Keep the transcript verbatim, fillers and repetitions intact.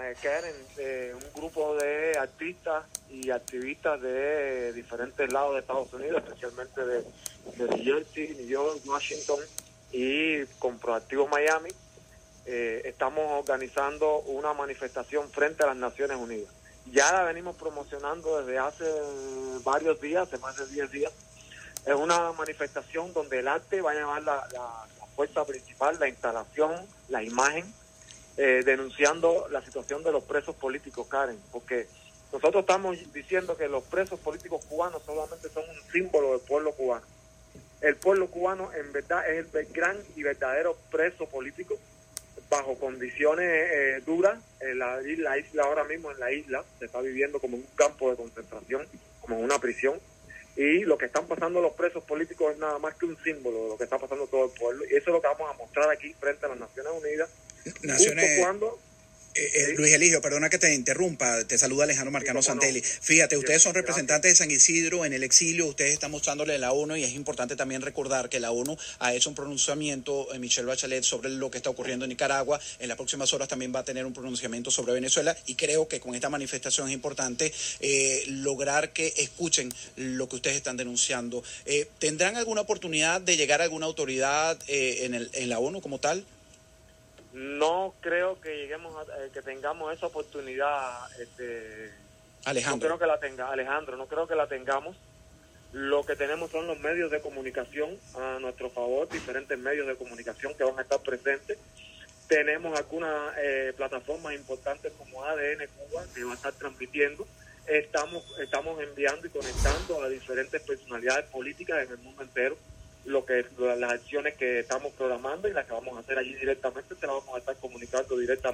eh, Karen, eh, un grupo de artistas y activistas de diferentes lados de Estados Unidos, especialmente de, de New Jersey, New York, Washington y con Proactivo Miami, eh, estamos organizando una manifestación frente a las Naciones Unidas. Ya la venimos promocionando desde hace varios días, hace más de diez días. Es una manifestación donde el arte va a llevar la, la, la fuerza principal, la instalación, la imagen, eh, denunciando la situación de los presos políticos, Karen, porque nosotros estamos diciendo que los presos políticos cubanos solamente son un símbolo del pueblo cubano. El pueblo cubano en verdad es el gran y verdadero preso político, bajo condiciones eh, duras. En la, la isla ahora mismo, en la isla, se está viviendo como un campo de concentración, como una prisión. Y lo que están pasando los presos políticos es nada más que un símbolo de lo que está pasando todo el pueblo. Y eso es lo que vamos a mostrar aquí frente a las Naciones Unidas. Naciones... Justo cuando... Eh, eh, Luis Eligio, perdona que te interrumpa, te saluda Alejandro Marcano sí, Santelli. No. Fíjate, ustedes son representantes de San Isidro en el exilio, ustedes están mostrándole a la ONU y es importante también recordar que la ONU ha hecho un pronunciamiento, eh, Michelle Bachelet, sobre lo que está ocurriendo en Nicaragua. En las próximas horas también va a tener un pronunciamiento sobre Venezuela y creo que con esta manifestación es importante eh, lograr que escuchen lo que ustedes están denunciando. Eh, ¿Tendrán alguna oportunidad de llegar a alguna autoridad eh, en, el, en la ONU como tal? No creo que lleguemos a, eh, que tengamos esa oportunidad, este, Alejandro. No creo que la tenga, Alejandro, no creo que la tengamos. Lo que tenemos son los medios de comunicación a nuestro favor, diferentes medios de comunicación que van a estar presentes. Tenemos algunas eh, plataformas importantes como A D N Cuba que va a estar transmitiendo. Estamos, estamos enviando y conectando a diferentes personalidades políticas en el mundo entero. Lo que las acciones que estamos programando y las que vamos a hacer allí directamente, te las vamos a estar comunicando directamente.